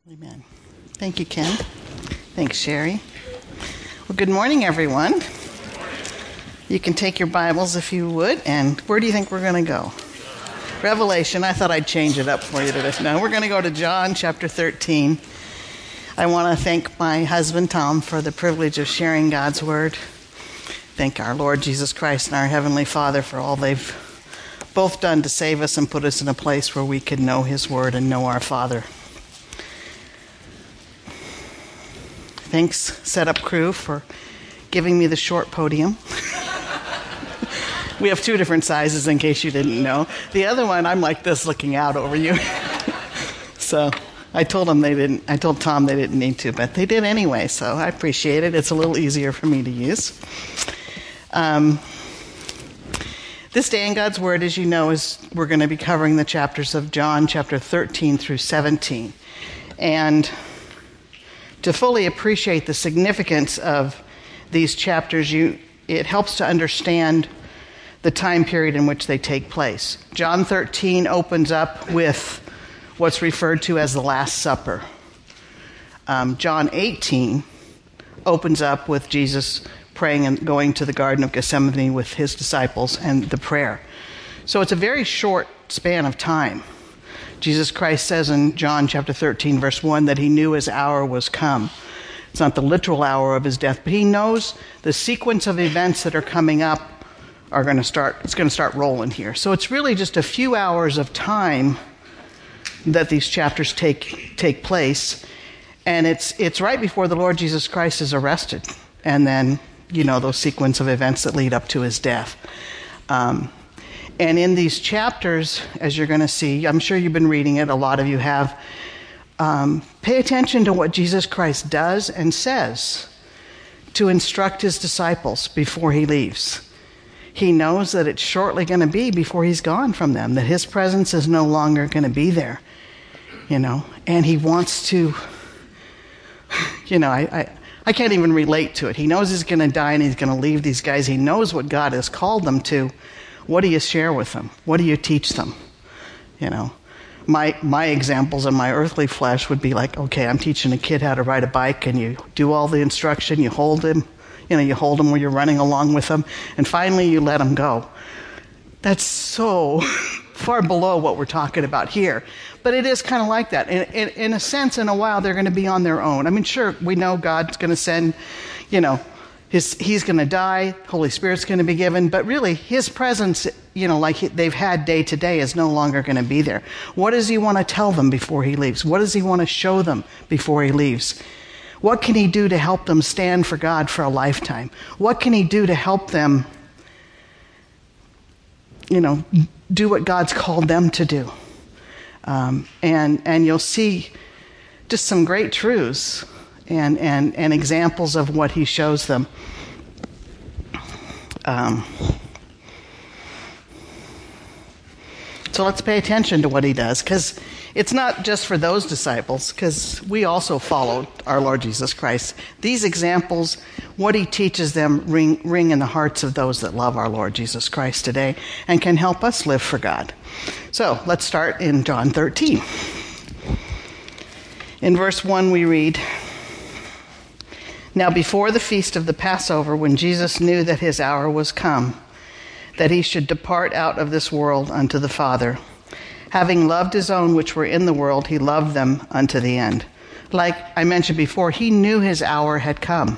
Amen. Thank you, Ken. Thanks, Sherry. Well, good morning, everyone. You can take your Bibles if you would, and where do you think we're going to go? Revelation. I thought I'd change it up for you today. No, we're going to go to John chapter 13. I want to thank my husband, Tom, for the privilege of sharing God's Word. Thank our Lord Jesus Christ and our Heavenly Father for all they've both done to save us and put us in a place where we could know His Word and know our Father. Thanks, setup crew, for giving me the short podium. We have two different sizes in case you didn't know. The other one, I'm like this looking out over you. So I told Tom they didn't need to, but they did anyway, so I appreciate it. It's a little easier for me to use. This day in God's Word, as you know, we're going to be covering the chapters of John chapter 13 through 17. And to fully appreciate the significance of these chapters, it helps to understand the time period in which they take place. John 13 opens up with what's referred to as the Last Supper. John 18 opens up with Jesus praying and going to the Garden of Gethsemane with his disciples and the prayer. So it's a very short span of time. Jesus Christ says in John chapter 13, verse 1, that he knew his hour was come. It's not the literal hour of his death, but he knows the sequence of events that are coming up it's going to start rolling here. So it's really just a few hours of time that these chapters take place, and it's right before the Lord Jesus Christ is arrested, and then, those sequence of events that lead up to his death. And in these chapters, as you're going to see, I'm sure you've been reading it, a lot of you have, pay attention to what Jesus Christ does and says to instruct his disciples before he leaves. He knows that it's shortly going to be before he's gone from them, that his presence is no longer going to be there, and he wants to, I can't even relate to it. He knows he's going to die and he's going to leave these guys. He knows what God has called them to. What do you share with them? What do you teach them? My examples in my earthly flesh would be like, okay, I'm teaching a kid how to ride a bike, and you do all the instruction, you hold him, you hold him where you're running along with him, and finally you let him go. That's so far below what we're talking about here. But it is kind of like that. In a sense, in a while, they're going to be on their own. I mean, sure, we know God's going to send, He's going to die, Holy Spirit's going to be given, but really his presence, like they've had day to day, is no longer going to be there. What does he want to tell them before he leaves? What does he want to show them before he leaves? What can he do to help them stand for God for a lifetime? What can he do to help them, do what God's called them to do? And you'll see just some great truths and examples of what he shows them. So let's pay attention to what he does, because it's not just for those disciples, because we also followed our Lord Jesus Christ. These examples, what he teaches them, ring in the hearts of those that love our Lord Jesus Christ today and can help us live for God. So let's start in John 13. In verse 1 we read, "Now before the feast of the Passover, when Jesus knew that his hour was come, that he should depart out of this world unto the Father, having loved his own which were in the world, he loved them unto the end." Like I mentioned before, he knew his hour had come.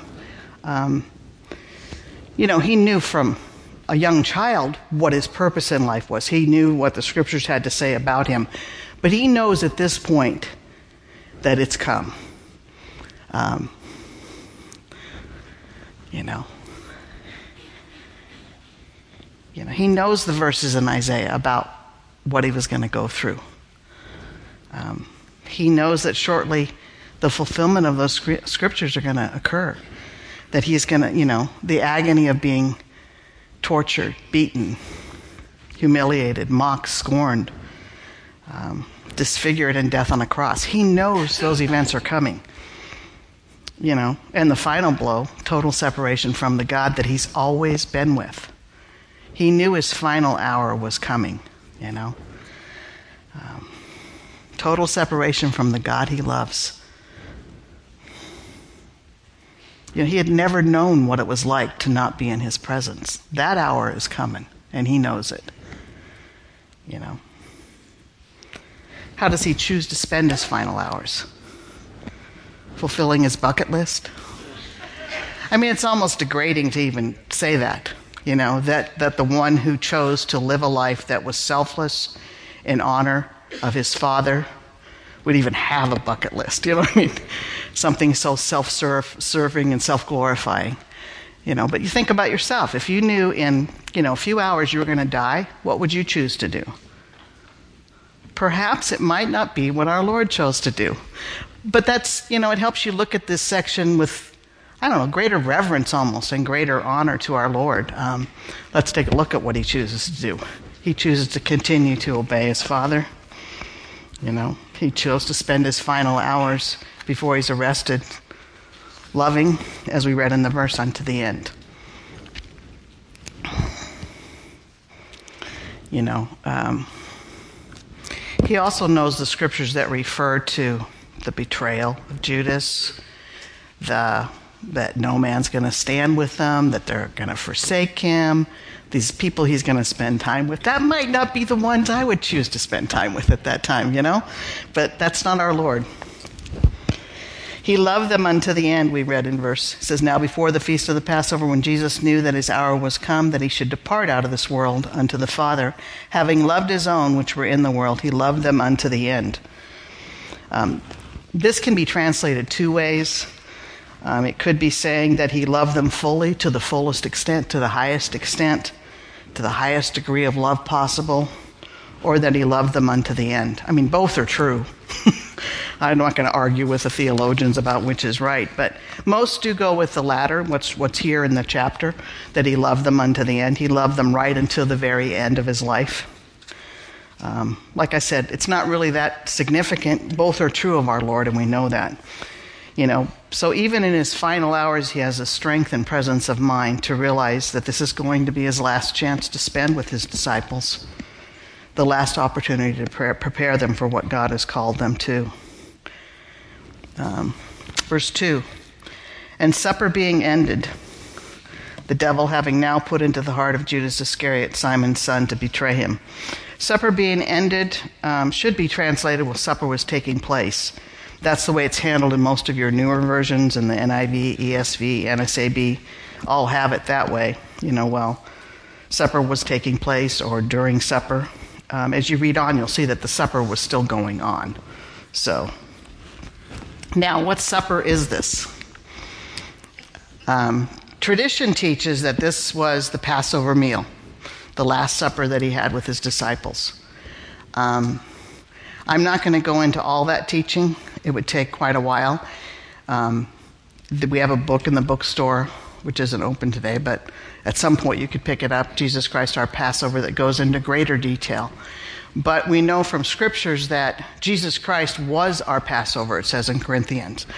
He knew from a young child what his purpose in life was. He knew what the scriptures had to say about him. But he knows at this point that it's come. He knows the verses in Isaiah about what he was going to go through. He knows that shortly the fulfillment of those scriptures are going to occur. That he's going to, the agony of being tortured, beaten, humiliated, mocked, scorned, disfigured, and death on a cross. He knows those events are coming. And the final blow, total separation from the God that he's always been with. He knew his final hour was coming, Total separation from the God he loves. He had never known what it was like to not be in his presence. That hour is coming, and he knows it. How does he choose to spend his final hours? Fulfilling his bucket list? It's almost degrading to even say that, that the one who chose to live a life that was selfless in honor of his Father would even have a bucket list, Something so self-serving and self-glorifying, But you think about yourself. If you knew in, a few hours you were going to die, what would you choose to do? Perhaps it might not be what our Lord chose to do. But that's, it helps you look at this section with, greater reverence almost and greater honor to our Lord. Let's take a look at what he chooses to do. He chooses to continue to obey his Father. He chose to spend his final hours before he's arrested, loving, as we read in the verse, unto the end. He also knows the scriptures that refer to the betrayal of Judas, that no man's going to stand with them, that they're going to forsake him, these people he's going to spend time with. That might not be the ones I would choose to spend time with at that time, But that's not our Lord. He loved them unto the end, we read in verse. It says, now before the feast of the Passover, when Jesus knew that his hour was come, that he should depart out of this world unto the Father, having loved his own which were in the world, he loved them unto the end. This can be translated two ways. It could be saying that he loved them fully, to the fullest extent, to the highest degree of love possible, or that he loved them unto the end. Both are true. I'm not going to argue with the theologians about which is right, but most do go with the latter, what's here in the chapter, that he loved them unto the end. He loved them right until the very end of his life. Like I said, it's not really that significant. Both are true of our Lord, and we know that. So even in his final hours, he has the strength and presence of mind to realize that this is going to be his last chance to spend with his disciples, the last opportunity to prepare them for what God has called them to. Verse 2, and supper being ended, the devil having now put into the heart of Judas Iscariot, Simon's son, to betray him. Supper being ended should be translated with supper was taking place. That's the way it's handled in most of your newer versions, and the NIV, ESV, NSAB all have it that way. Supper was taking place, or during supper. As you read on, you'll see that the supper was still going on. So, now what supper is this? Tradition teaches that this was the Passover meal, the Last Supper that he had with his disciples. I'm not going to go into all that teaching. It would take quite a while. We have a book in the bookstore, which isn't open today, but at some point you could pick it up, Jesus Christ, Our Passover, that goes into greater detail. But we know from scriptures that Jesus Christ was our Passover, it says in Corinthians.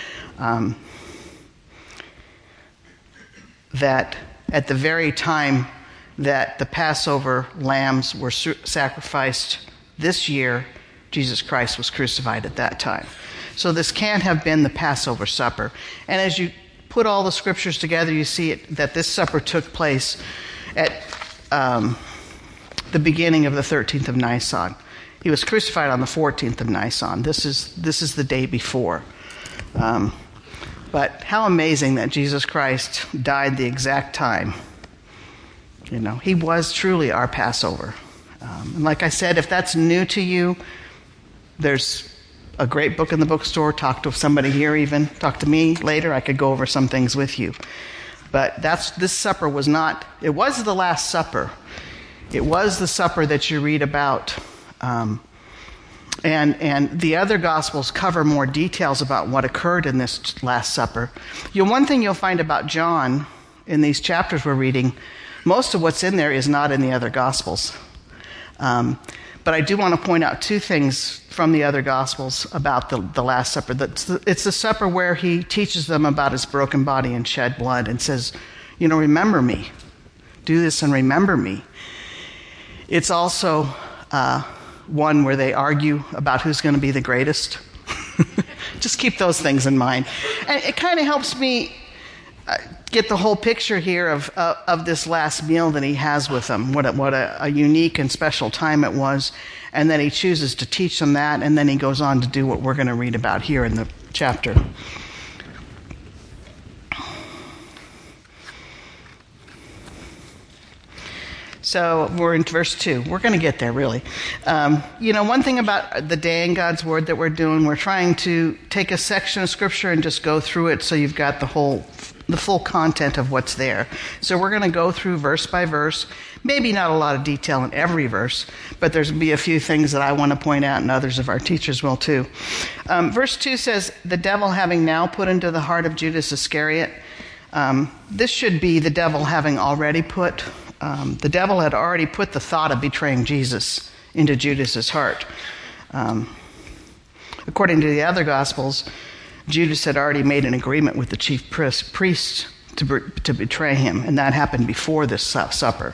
That at the very time that the Passover lambs were sacrificed this year, Jesus Christ was crucified at that time. So this can't have been the Passover supper. And as you put all the scriptures together, you see that this supper took place at the beginning of the 13th of Nisan. He was crucified on the 14th of Nisan. This is the day before. But how amazing that Jesus Christ died the exact time. He was truly our Passover. And like I said, if that's new to you, there's a great book in the bookstore. Talk to somebody here even. Talk to me later. I could go over some things with you. But this supper was not, it was the Last Supper. It was the supper that you read about. And the other Gospels cover more details about what occurred in this Last Supper. One thing you'll find about John in these chapters we're reading, most of what's in there is not in the other Gospels. But I do want to point out two things from the other Gospels about the Last Supper. It's the supper where he teaches them about his broken body and shed blood and says, remember me. Do this and remember me. It's also one where they argue about who's going to be the greatest. Just keep those things in mind. And it kind of helps me get the whole picture here of this last meal that he has with them. What a unique and special time it was. And then he chooses to teach them that, and then he goes on to do what we're going to read about here in the chapter. So we're in verse 2. We're going to get there, really. One thing about the Day in God's Word that we're doing, we're trying to take a section of Scripture and just go through it so you've got the full content of what's there. So we're going to go through verse by verse. Maybe not a lot of detail in every verse, but there's going to be a few things that I want to point out, and others of our teachers will too. Verse 2 says, the devil having now put into the heart of Judas Iscariot. This should be the devil having already put... the devil had already put the thought of betraying Jesus into Judas's heart. According to the other Gospels, Judas had already made an agreement with the chief priests to betray him, and that happened before this supper.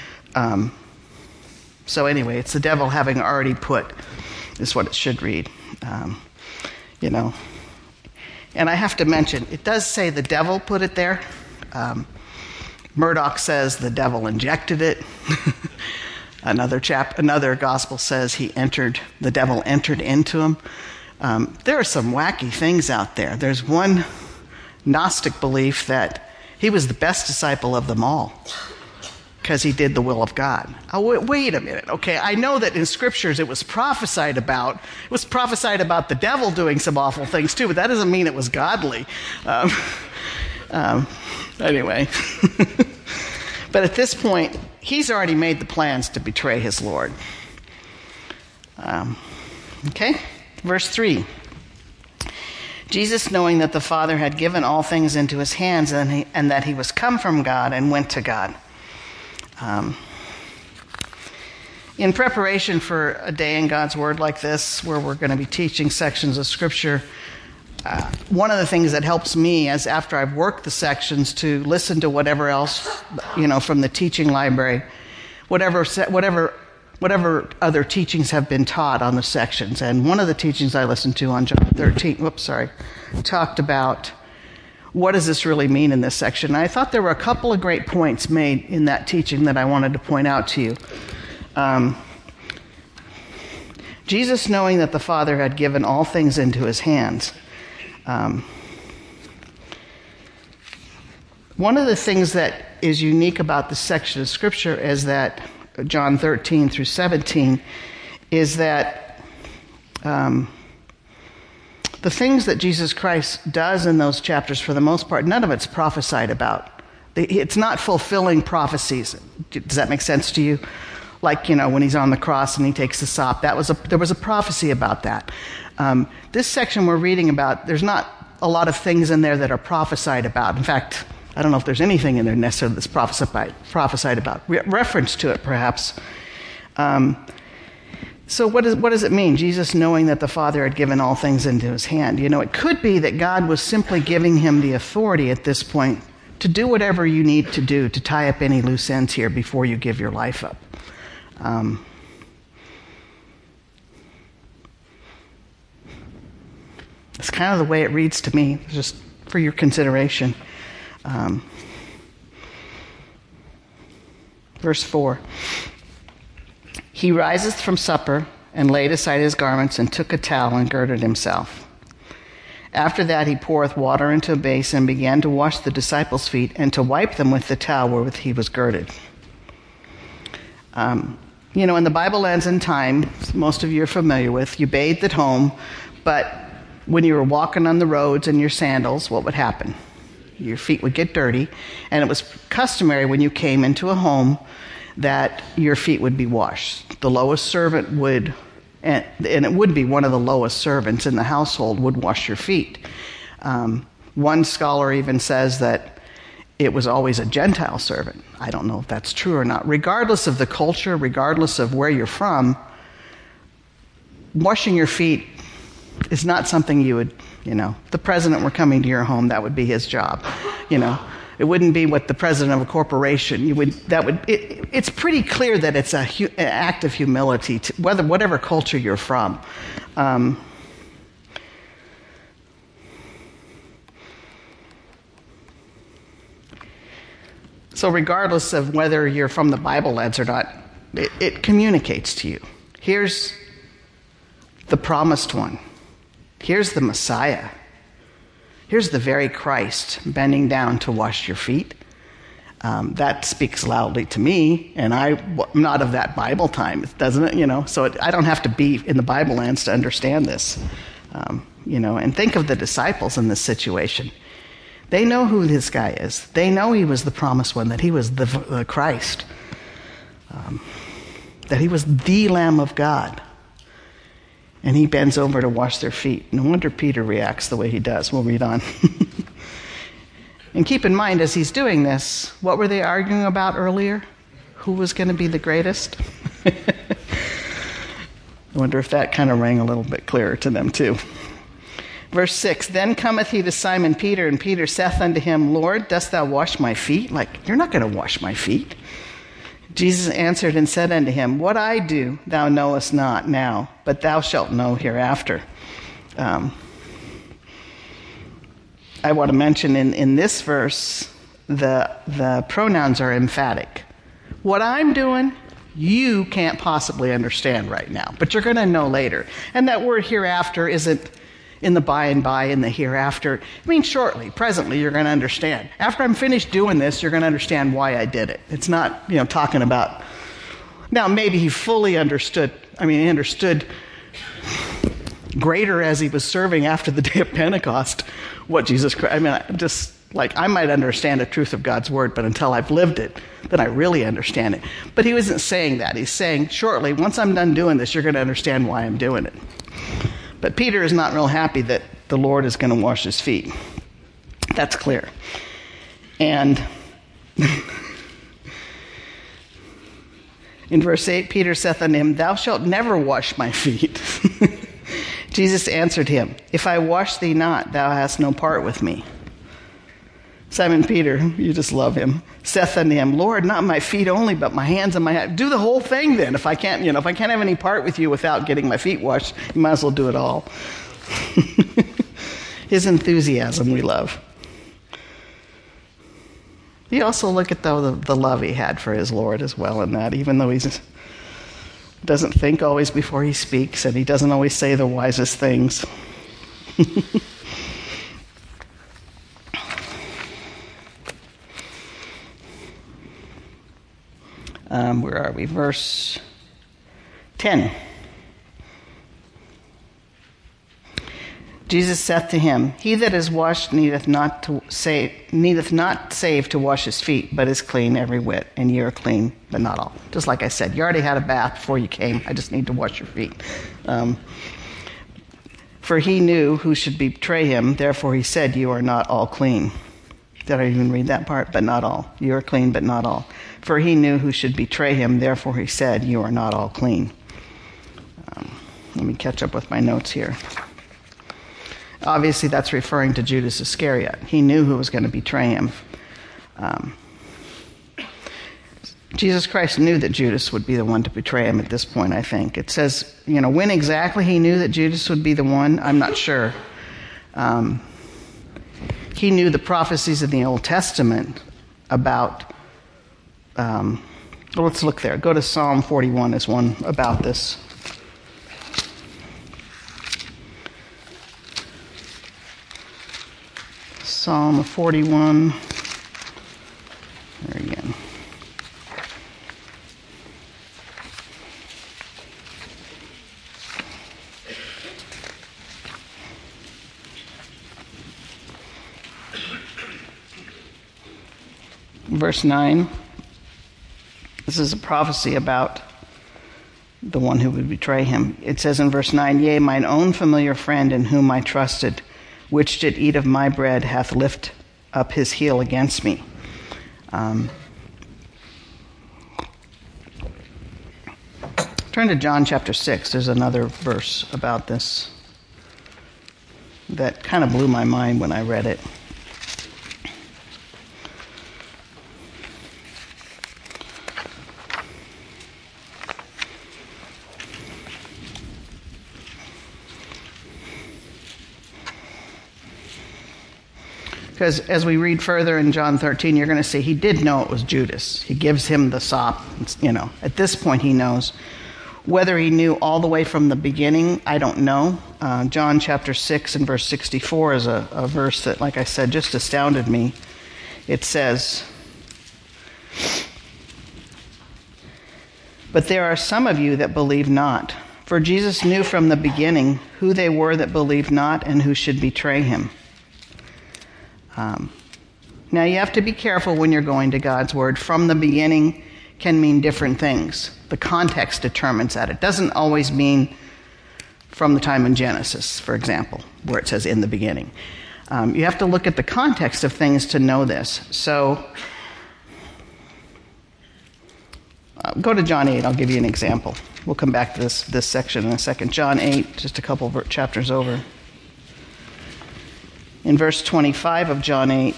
So anyway, it's the devil having already put, is what it should read. And I have to mention, it does say the devil put it there. Murdoch says the devil injected it. Another gospel says the devil entered into him. There are some wacky things out there. There's one Gnostic belief that he was the best disciple of them all because he did the will of God. Oh, wait a minute. Okay, I know that in scriptures it was prophesied about the devil doing some awful things too, but that doesn't mean it was godly. Anyway, but at this point, he's already made the plans to betray his Lord. Okay, verse 3. Jesus, knowing that the Father had given all things into his hands and that he was come from God and went to God. In preparation for a day in God's Word like this, where we're going to be teaching sections of Scripture, one of the things that helps me is after I've worked the sections to listen to whatever else, from the teaching library, whatever other teachings have been taught on the sections. And one of the teachings I listened to on John 13, talked about what does this really mean in this section. And I thought there were a couple of great points made in that teaching that I wanted to point out to you. Jesus, knowing that the Father had given all things into his hands. One of the things that is unique about this section of Scripture is that John 13 through 17 is that the things that Jesus Christ does in those chapters, for the most part, none of it's prophesied about. It's not fulfilling prophecies. Does that make sense to you? Like, when he's on the cross and he takes the sop, there was a prophecy about that. This section we're reading about, there's not a lot of things in there that are prophesied about. In fact, I don't know if there's anything in there necessarily that's prophesied about. Reference to it, perhaps. So what does it mean? Jesus knowing that the Father had given all things into his hand. It could be that God was simply giving him the authority at this point to do whatever you need to do to tie up any loose ends here before you give your life up. It's kind of the way it reads to me, just for your consideration. Verse 4. He riseth from supper and laid aside his garments and took a towel and girded himself. After that he poureth water into a basin and began to wash the disciples' feet and to wipe them with the towel wherewith he was girded. In the Bible lands and time, most of you are familiar with, you bathed at home, but when you were walking on the roads in your sandals, what would happen? Your feet would get dirty, and it was customary when you came into a home that your feet would be washed. The lowest servant would, and it would be one of the lowest servants in the household, would wash your feet. One scholar even says that it was always a Gentile servant. I don't know if that's true or not. Regardless of the culture, regardless of where you're from, washing your feet is not something you would, if the president were coming to your home, that would be his job. It wouldn't be what the president of a corporation. It's pretty clear that it's an act of humility, whatever culture you're from. So regardless of whether you're from the Bible lens or not, it communicates to you. Here's the promised one. Here's the Messiah. Here's the very Christ bending down to wash your feet. That speaks loudly to me, and I'm not of that Bible time, doesn't it? So I don't have to be in the Bible lens to understand this. And think of the disciples in this situation. They know who this guy is. They know he was the promised one, that he was the Christ, that he was the Lamb of God. And he bends over to wash their feet. No wonder Peter reacts the way he does. We'll read on. And keep in mind, as he's doing this, what were they arguing about earlier? Who was going to be the greatest? I wonder if that kind of rang a little bit clearer to them too. Verse 6, Then cometh he to Simon Peter, and Peter saith unto him, Lord, dost thou wash my feet? You're not going to wash my feet. Jesus answered and said unto him, What I do thou knowest not now, but thou shalt know hereafter. I want to mention in this verse, the pronouns are emphatic. What I'm doing, you can't possibly understand right now, but you're going to know later. And that word hereafter isn't in the by and by, in the hereafter. It means shortly, presently, you're going to understand. After I'm finished doing this, you're going to understand why I did it. It's not, talking about... Now, maybe he fully understood. He understood greater as he was serving after the day of Pentecost what Jesus Christ... I might understand the truth of God's word, but until I've lived it, then I really understand it. But he wasn't saying that. He's saying, shortly, once I'm done doing this, you're going to understand why I'm doing it. But Peter is not real happy that the Lord is going to wash his feet. That's clear. And in verse 8, Peter saith unto him, Thou shalt never wash my feet. Jesus answered him, If I wash thee not, thou hast no part with me. Simon Peter, you just love him, saith unto him, Lord, not my feet only, but my hands and my head. Do the whole thing then. If I can't have any part with you without getting my feet washed, you might as well do it all. His enthusiasm we love. You also look at the love he had for his Lord as well in that, even though he doesn't think always before he speaks, and he doesn't always say the wisest things. Where are we? Verse 10. Jesus saith to him, He that is washed needeth not save to wash his feet, but is clean every whit, and ye are clean, but not all. Just like I said, you already had a bath before you came. I just need to wash your feet. For he knew who should betray him, therefore he said, You are not all clean. Did I even read that part? But not all. You are clean, but not all. For he knew who should betray him, therefore he said, You are not all clean. Let me catch up with my notes here. Obviously, that's referring to Judas Iscariot. He knew who was going to betray him. Jesus Christ knew that Judas would be the one to betray him at this point, I think. It says, when exactly he knew that Judas would be the one, I'm not sure. He knew the prophecies in the Old Testament about... let's look there. Go to Psalm 41 is one about this. Psalm 41. There again. Verse 9. This is a prophecy about the one who would betray him. It says in verse 9, Yea, mine own familiar friend in whom I trusted, which did eat of my bread, hath lift up his heel against me. Turn to John chapter 6. There's another verse about this that kind of blew my mind when I read it. Because as we read further in John 13, you're going to see he did know it was Judas. He gives him the sop. At this point he knows. Whether he knew all the way from the beginning, I don't know. John chapter 6 and verse 64 is a verse that, like I said, just astounded me. It says, "But there are some of you that believe not. For Jesus knew from the beginning who they were that believed not and who should betray him." Now you have to be careful when you're going to God's word. From the beginning can mean different things. The context determines that. It doesn't always mean from the time in Genesis, for example, where it says in the beginning. You have to look at the context of things to know this. So go to John 8. I'll give you an example. We'll come back to this section in a second. John 8, just a couple chapters over. In verse 25 of John 8,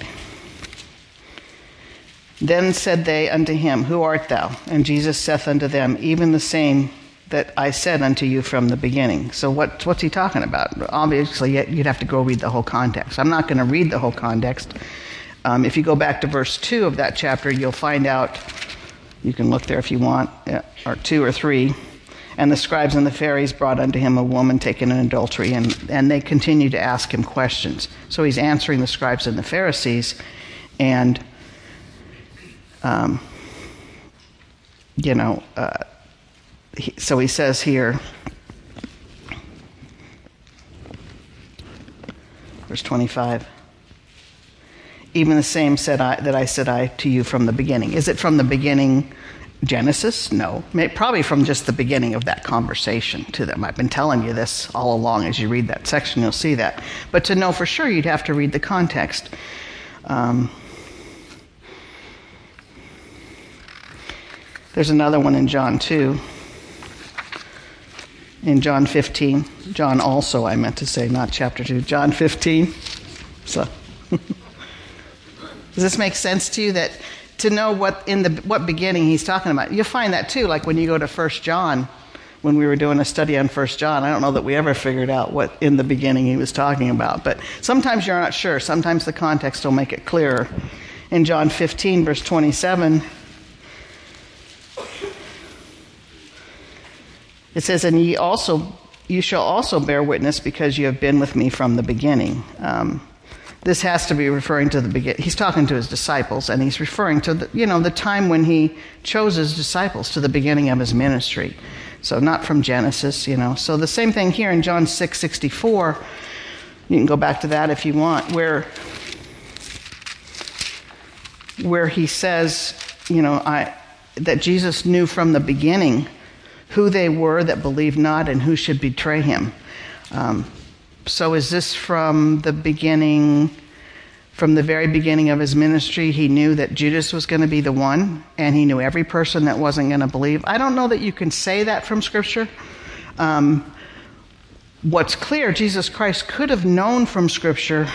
"Then said they unto him, Who art thou? And Jesus saith unto them, Even the same that I said unto you from the beginning." So what's he talking about? Obviously, you'd have to go read the whole context. I'm not going to read the whole context. If you go back to verse 2 of that chapter, you'll find out, you can look there if you want, or 2 or 3, "And the scribes and the Pharisees brought unto him a woman taken in adultery," and they continue to ask him questions. So he's answering the scribes and the Pharisees, and so he says here, verse 25, "Even the same said I said to you from the beginning." Is it from the beginning Genesis? No. Probably from just the beginning of that conversation to them. I've been telling you this all along. As you read that section, you'll see that. But to know for sure, you'd have to read the context. There's another one in John 2. In John 15. John also, I meant to say, not chapter 2. John 15. So, does this make sense to you? That to know what beginning he's talking about. You'll find that too, like when you go to 1 John, when we were doing a study on 1 John, I don't know that we ever figured out what in the beginning he was talking about. But sometimes you're not sure. Sometimes the context will make it clearer. In John 15, verse 27, it says, "And you shall also bear witness because you have been with me from the beginning." This has to be referring to the beginning. He's talking to his disciples, and he's referring to the time when he chose his disciples, to the beginning of his ministry. So not from Genesis, So the same thing here in John 6:64. You can go back to that if you want, where he says, that Jesus knew from the beginning who they were that believed not and who should betray him. So is this from the beginning, from the very beginning of his ministry? He knew that Judas was going to be the one, and he knew every person that wasn't going to believe. I don't know that you can say that from Scripture. What's clear, Jesus Christ could have known from Scripture,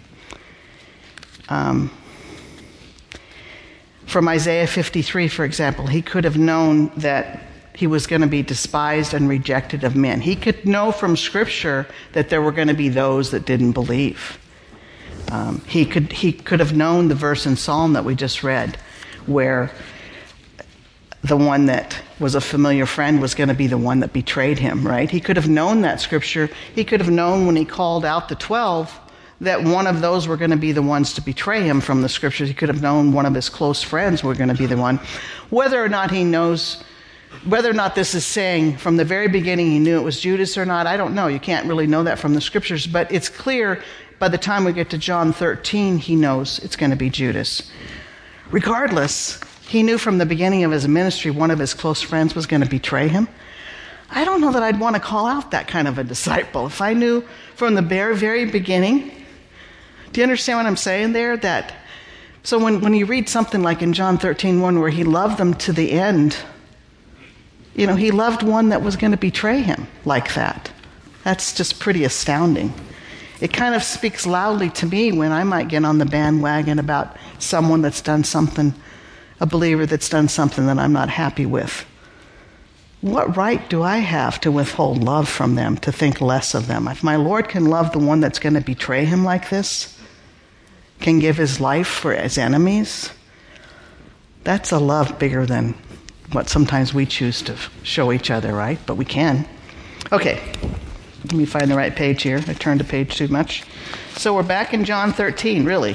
from Isaiah 53, for example, he could have known that he was going to be despised and rejected of men. He could know from Scripture that there were going to be those that didn't believe. He could have known the verse in Psalm that we just read, where the one that was a familiar friend was going to be the one that betrayed him, right? He could have known that Scripture. He could have known when he called out the 12 that one of those were going to be the ones to betray him from the Scriptures. He could have known one of his close friends were going to be the one. Whether or not he knows, whether or not this is saying from the very beginning he knew it was Judas or not, I don't know. You can't really know that from the Scriptures. But it's clear by the time we get to John 13, he knows it's going to be Judas. Regardless, he knew from the beginning of his ministry one of his close friends was going to betray him. I don't know that I'd want to call out that kind of a disciple. If I knew from the very, very beginning, do you understand what I'm saying there? So when you read something like in John 13:1 where he loved them to the end, he loved one that was going to betray him like that. That's just pretty astounding. It kind of speaks loudly to me when I might get on the bandwagon about someone that's done something, a believer that's done something that I'm not happy with. What right do I have to withhold love from them, to think less of them? If my Lord can love the one that's going to betray him like this, can give his life for his enemies, that's a love bigger than what sometimes we choose to show each other, right? But we can. Okay, let me find the right page here. I turned the page too much. So we're back in John 13, really.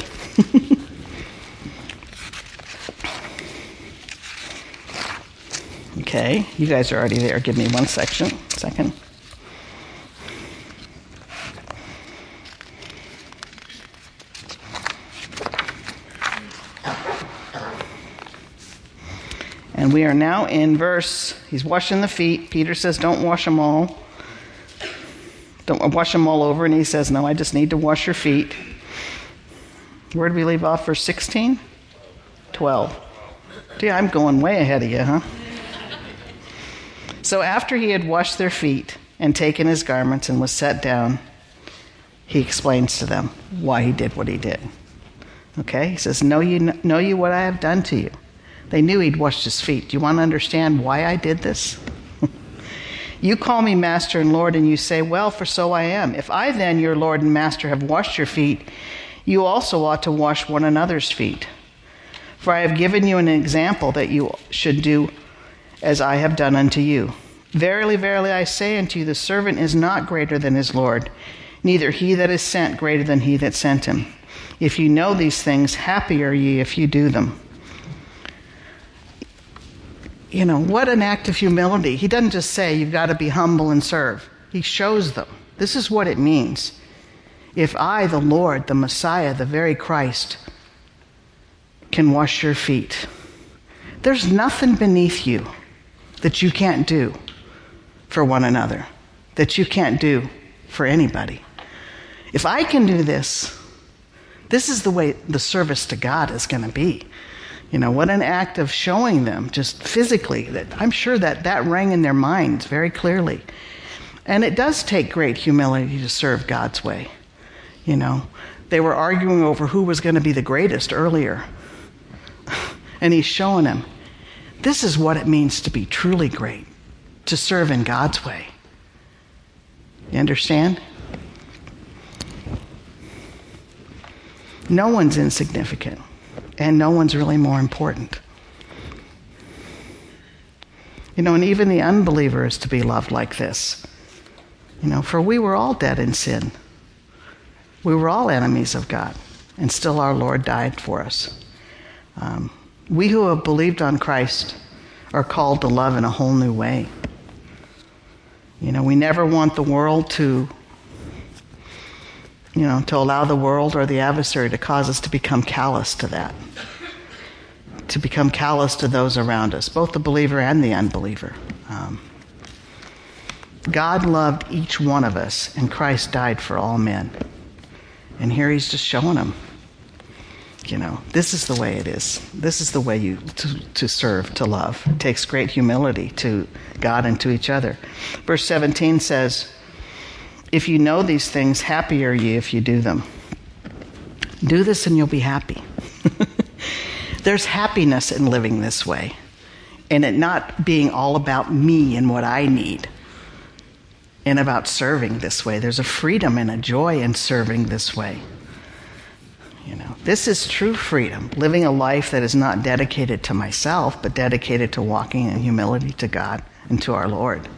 Okay, you guys are already there. Give me one second. And we are now in he's washing the feet. Peter says, don't wash them all. Don't wash them all over. And he says, no, I just need to wash your feet. Where did we leave off? Verse 16? 12. Gee, I'm going way ahead of you, huh? So after he had washed their feet and taken his garments and was set down, he explains to them why he did what he did. Okay? He says, know you what I have done to you. They knew he'd washed his feet. Do you want to understand why I did this? You call me Master and Lord, and you say, well, for so I am. If I then, your Lord and Master, have washed your feet, you also ought to wash one another's feet. For I have given you an example that you should do as I have done unto you. Verily, verily, I say unto you, the servant is not greater than his Lord, neither he that is sent greater than he that sent him. If you know these things, happy are ye if you do them. You know, what an act of humility. He doesn't just say, you've got to be humble and serve. He shows them. This is what it means. If I, the Lord, the Messiah, the very Christ, can wash your feet, there's nothing beneath you that you can't do for one another, that you can't do for anybody. If I can do this, this is the way the service to God is going to be. You know, what an act of showing them just physically. That I'm sure that rang in their minds very clearly. And it does take great humility to serve God's way. You know, they were arguing over who was going to be the greatest earlier. And he's showing them, this is what it means to be truly great, to serve in God's way. You understand? No one's insignificant, and no one's really more important. You know, and even the unbeliever is to be loved like this. You know, for we were all dead in sin. We were all enemies of God, and still our Lord died for us. We who have believed on Christ are called to love in a whole new way. You know, we never want the world to allow the world or the adversary to cause us to become callous to that, to become callous to those around us, both the believer and the unbeliever. God loved each one of us, and Christ died for all men. And here he's just showing them, you know, this is the way it is. This is the way to serve, to love. It takes great humility to God and to each other. Verse 17 says, if you know these things, happy are ye if you do them. Do this and you'll be happy. There's happiness in living this way, and it not being all about me and what I need, and about serving this way. There's a freedom and a joy in serving this way. You know, this is true freedom, living a life that is not dedicated to myself, but dedicated to walking in humility to God and to our Lord.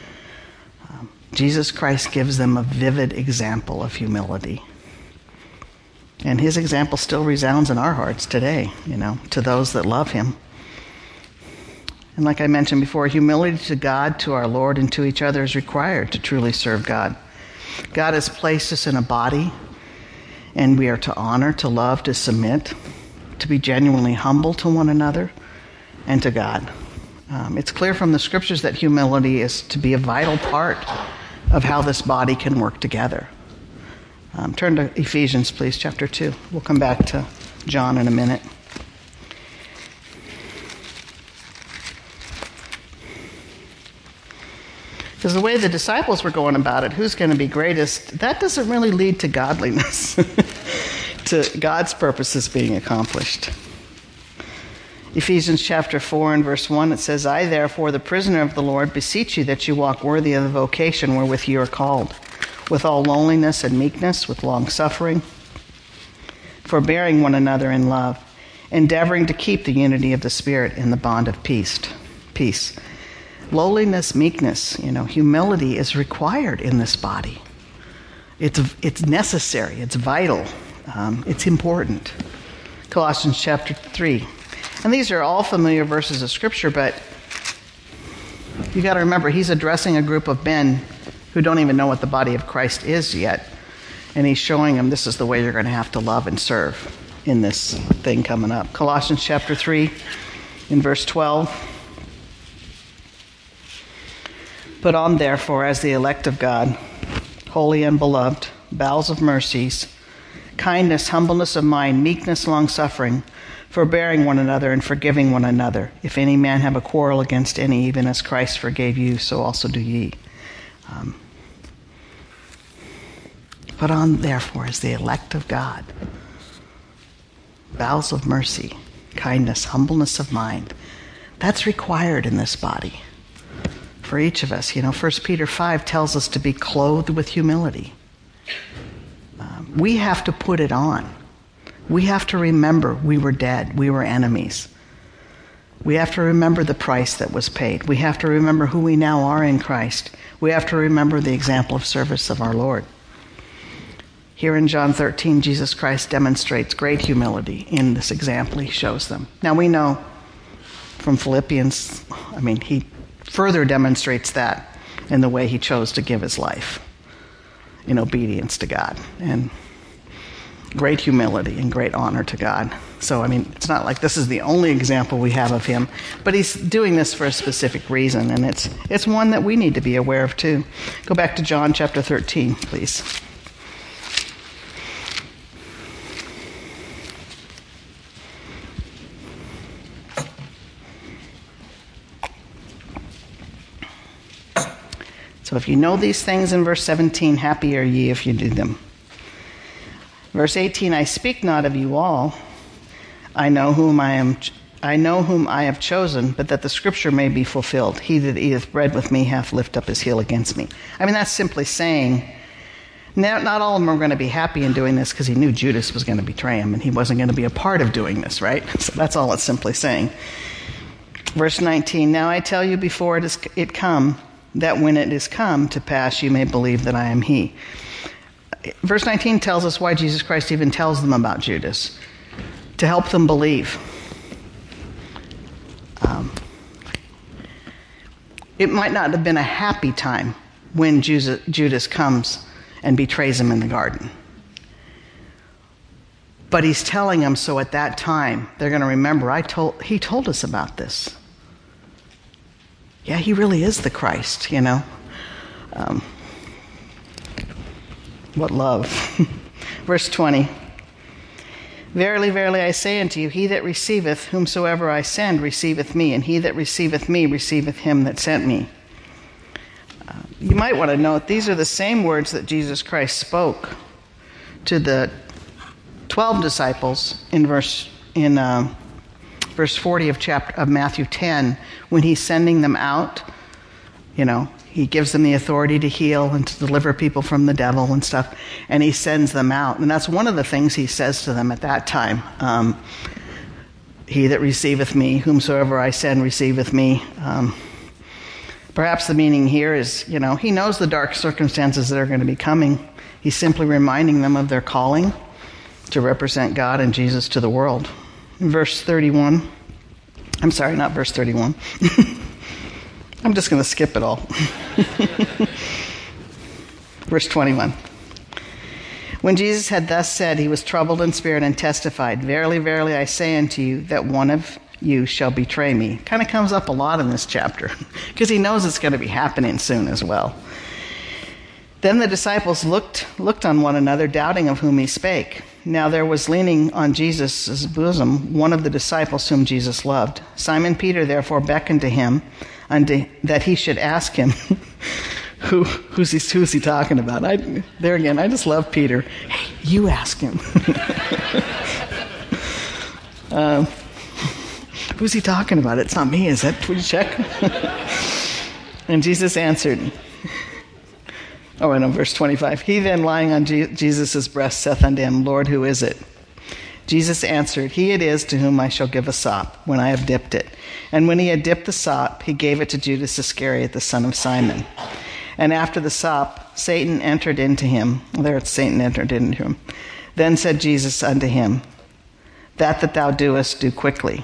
Jesus Christ gives them a vivid example of humility. And his example still resounds in our hearts today, you know, to those that love him. And like I mentioned before, humility to God, to our Lord, and to each other is required to truly serve God. God has placed us in a body, and we are to honor, to love, to submit, to be genuinely humble to one another and to God. It's clear from the scriptures that humility is to be a vital part of how this body can work together. Turn to Ephesians, please, chapter 2. We'll come back to John in a minute. Because the way the disciples were going about it, who's going to be greatest, that doesn't really lead to godliness, to God's purposes being accomplished. Ephesians chapter 4 and verse 1, it says, I therefore, the prisoner of the Lord, beseech you that you walk worthy of the vocation wherewith you are called, with all lowliness and meekness, with long suffering. For forbearing one another in love, endeavoring to keep the unity of the Spirit in the bond of peace. Lowliness, meekness, humility is required in this body. It's necessary. It's vital. It's important. Colossians chapter 3. And these are all familiar verses of Scripture, but you got to remember, he's addressing a group of men who don't even know what the body of Christ is yet. And he's showing them this is the way you're going to have to love and serve in this thing coming up. Colossians chapter 3, in verse 12. Put on, therefore, as the elect of God, holy and beloved, bowels of mercies, kindness, humbleness of mind, meekness, long-suffering, forbearing one another and forgiving one another. If any man have a quarrel against any, even as Christ forgave you, so also do ye. Put on, therefore, as the elect of God, bowels of mercy, kindness, humbleness of mind. That's required in this body for each of us. 1 Peter 5 tells us to be clothed with humility. We have to put it on. We have to remember we were dead. We were enemies. We have to remember the price that was paid. We have to remember who we now are in Christ. We have to remember the example of service of our Lord. Here in John 13, Jesus Christ demonstrates great humility in this example he shows them. Now we know from Philippians, he further demonstrates that in the way he chose to give his life in obedience to God. And great humility and great honor to God. So, it's not like this is the only example we have of him, but he's doing this for a specific reason, and it's one that we need to be aware of too. Go back to John chapter 13, please. So if you know these things in verse 17, happy are ye if you do them. Verse 18, I speak not of you all. I know whom I have chosen, but that the scripture may be fulfilled. He that eateth bread with me hath lifted up his heel against me. That's simply saying, not all of them are going to be happy in doing this because he knew Judas was going to betray him and he wasn't going to be a part of doing this, right? So that's all it's simply saying. Verse 19, now I tell you before it come, that when it is come to pass, you may believe that I am he. Verse 19 tells us why Jesus Christ even tells them about Judas. To help them believe. It might not have been a happy time when Judas comes and betrays him in the garden. But he's telling them so at that time, they're going to remember, he told us about this. Yeah, he really is the Christ, What love. Verse 20. Verily, verily, I say unto you, he that receiveth whomsoever I send receiveth me, and he that receiveth me receiveth him that sent me. You might want to note, these are the same words that Jesus Christ spoke to the 12 disciples in verse 40 of Matthew 10, when he's sending them out. He gives them the authority to heal and to deliver people from the devil and stuff, and he sends them out. And that's one of the things he says to them at that time. He that receiveth me, whomsoever I send receiveth me. Perhaps the meaning here is, he knows the dark circumstances that are going to be coming. He's simply reminding them of their calling to represent God and Jesus to the world. In verse 31, I'm sorry, not verse 31. I'm just going to skip it all. Verse 21. When Jesus had thus said, he was troubled in spirit and testified, verily, verily, I say unto you that one of you shall betray me. Kind of comes up a lot in this chapter because he knows it's going to be happening soon as well. Then the disciples looked on one another, doubting of whom he spake. Now there was leaning on Jesus' bosom one of the disciples whom Jesus loved. Simon Peter therefore beckoned to him that he should ask him, who's he talking about? There again, I just love Peter. Hey, you ask him. Who's he talking about? It's not me, is it? Will you check? And Jesus answered. Verse 25. He then lying on Jesus' breast saith unto him, Lord, who is it? Jesus answered, "He it is to whom I shall give a sop, when I have dipped it." And when he had dipped the sop, he gave it to Judas Iscariot, the son of Simon. And after the sop, Satan entered into him. There it's Satan entered into him. Then said Jesus unto him, that thou doest, do quickly.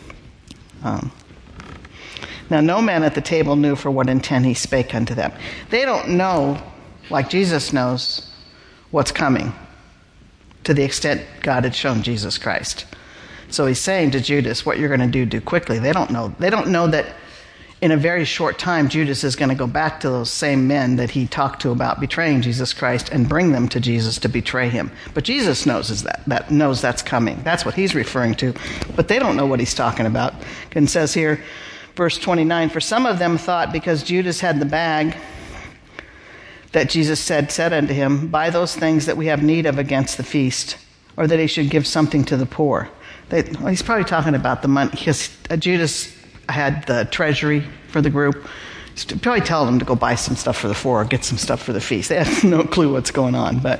Now no man at the table knew for what intent he spake unto them. They don't know, like Jesus knows, what's coming, to the extent God had shown Jesus Christ. So he's saying to Judas, what you're going to do quickly. They don't know. They don't know that in a very short time, Judas is going to go back to those same men that he talked to about betraying Jesus Christ and bring them to Jesus to betray him. But Jesus knows that knows that's coming. That's what he's referring to. But they don't know what he's talking about. And it says here, verse 29, for some of them thought because Judas had the bag that Jesus said unto him, buy those things that we have need of against the feast, or that he should give something to the poor. He's probably talking about the money, because Judas had the treasury for the group. He's probably telling them to go buy some stuff for the poor, or get some stuff for the feast. They have no clue what's going on. But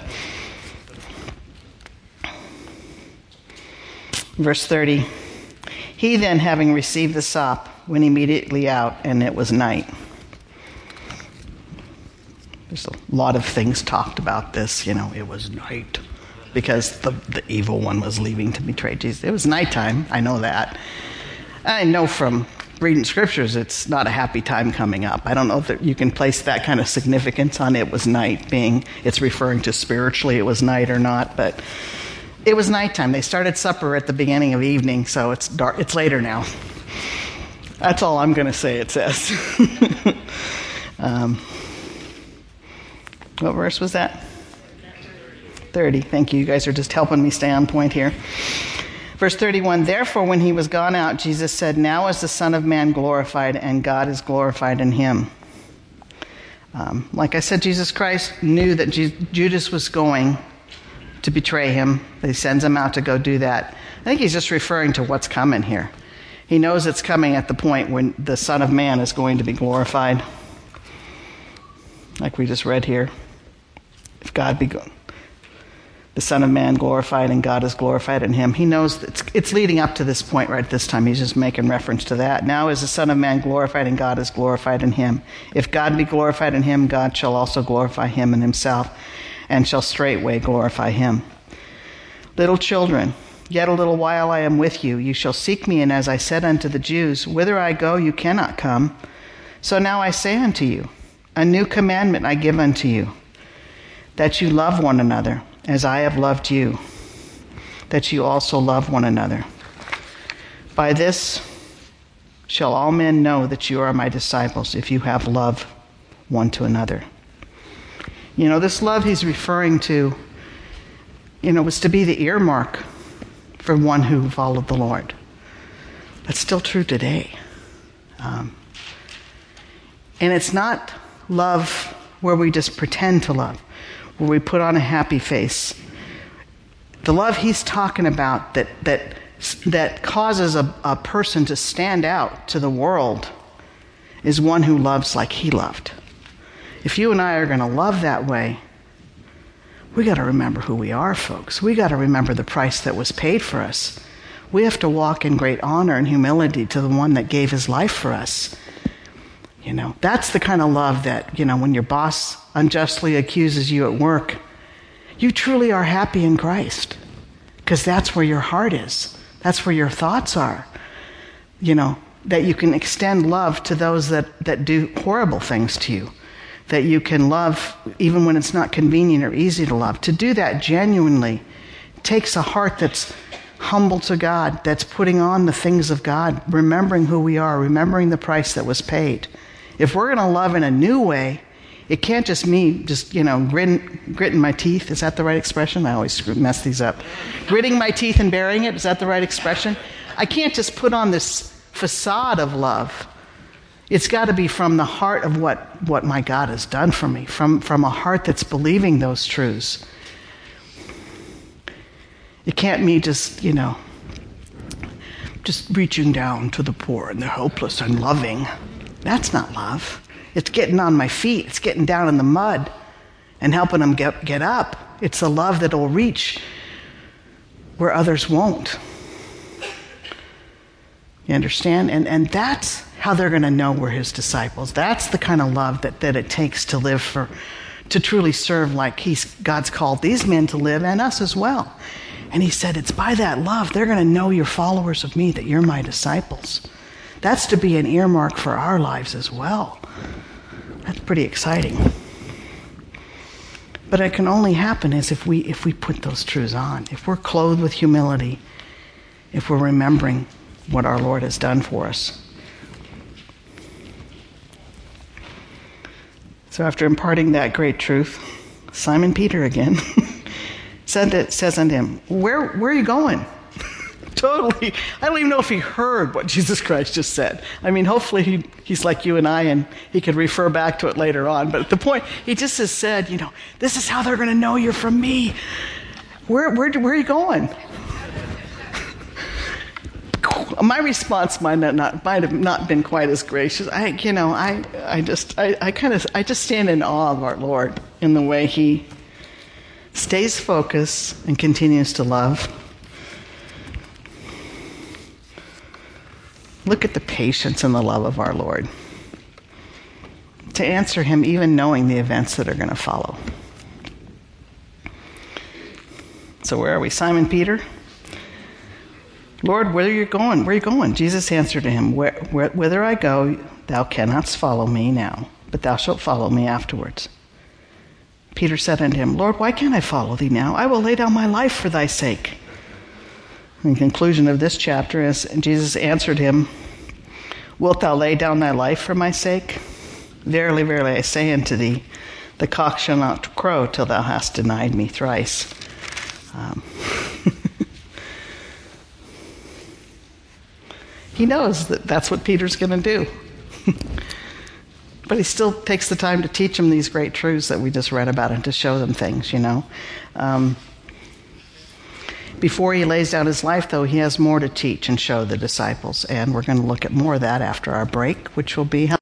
verse 30, he then, having received the sop, went immediately out, and it was night. There's a lot of things talked about this. It was night because the evil one was leaving to betray Jesus. It was nighttime. I know that. I know from reading scriptures it's not a happy time coming up. I don't know if you can place that kind of significance on it was night, being it's referring to spiritually it was night or not, but it was nighttime. They started supper at the beginning of evening, so it's dark. It's later now. That's all I'm going to say, it says. What verse was that? 30. Thank you. You guys are just helping me stay on point here. Verse 31, therefore when he was gone out, Jesus said, now is the Son of Man glorified, and God is glorified in him. Like I said, Jesus Christ knew that Judas was going to betray him. He sends him out to go do that. I think he's just referring to what's coming here. He knows it's coming at the point when the Son of Man is going to be glorified. Like we just read here. If God be the Son of Man glorified and God is glorified in him. He knows it's leading up to this point right at this time. He's just making reference to that. Now is the Son of Man glorified and God is glorified in him. If God be glorified in him, God shall also glorify him in himself, and shall straightway glorify him. Little children, yet a little while I am with you. You shall seek me, and as I said unto the Jews, whither I go you cannot come. So now I say unto you, a new commandment I give unto you, that you love one another, as I have loved you, that you also love one another. By this shall all men know that you are my disciples, if you have love one to another. This love he's referring to, was to be the earmark for one who followed the Lord. That's still true today. And it's not love where we just pretend to love, where we put on a happy face. The love he's talking about that causes a person to stand out to the world is one who loves like he loved. If you and I are going to love that way, we got to remember who we are, folks. We got to remember the price that was paid for us. We have to walk in great honor and humility to the one that gave his life for us. That's the kind of love that, when your boss unjustly accuses you at work, you truly are happy in Christ, because that's where your heart is. That's where your thoughts are. That you can extend love to those that do horrible things to you, that you can love even when it's not convenient or easy to love. To do that genuinely takes a heart that's humble to God, that's putting on the things of God, remembering who we are, remembering the price that was paid. If we're going to love in a new way, it can't just me gritting my teeth. Is that the right expression? I always mess these up. Gritting my teeth and bearing it. Is that the right expression? I can't just put on this facade of love. It's got to be from the heart of what my God has done for me, from a heart that's believing those truths. It can't me just reaching down to the poor and the helpless and loving. That's not love. It's getting on my feet. It's getting down in the mud and helping them get up. It's a love that will reach where others won't. You understand? And that's how they're going to know we're his disciples. That's the kind of love that it takes to live for, to truly serve like God's called these men to live, and us as well. And he said, it's by that love they're going to know you're followers of me, that you're my disciples. That's to be an earmark for our lives as well. That's pretty exciting. But it can only happen is if we put those truths on, if we're clothed with humility, if we're remembering what our Lord has done for us. So after imparting that great truth, Simon Peter again says unto him, where are you going? Totally. I don't even know if he heard what Jesus Christ just said. I mean, hopefully he's like you and I, and he could refer back to it later on. But at the point, he just has said, this is how they're going to know you're from me. Where are you going? My response might have not been quite as gracious. I just stand in awe of our Lord in the way he stays focused and continues to love. Look at the patience and the love of our Lord. To answer him even knowing the events that are going to follow. So where are we? Simon Peter? Lord, where are you going? Where are you going? Jesus answered to him, whither I go, thou canst follow me now, but thou shalt follow me afterwards. Peter said unto him, Lord, why can't I follow thee now? I will lay down my life for thy sake. In the conclusion of this chapter, as Jesus answered him, wilt thou lay down thy life for my sake? Verily, verily, I say unto thee, the cock shall not crow till thou hast denied me thrice. He knows that that's what Peter's going to do. But he still takes the time to teach them these great truths that we just read about and to show them things, Before he lays down his life, though, he has more to teach and show the disciples. And we're going to look at more of that after our break, which will be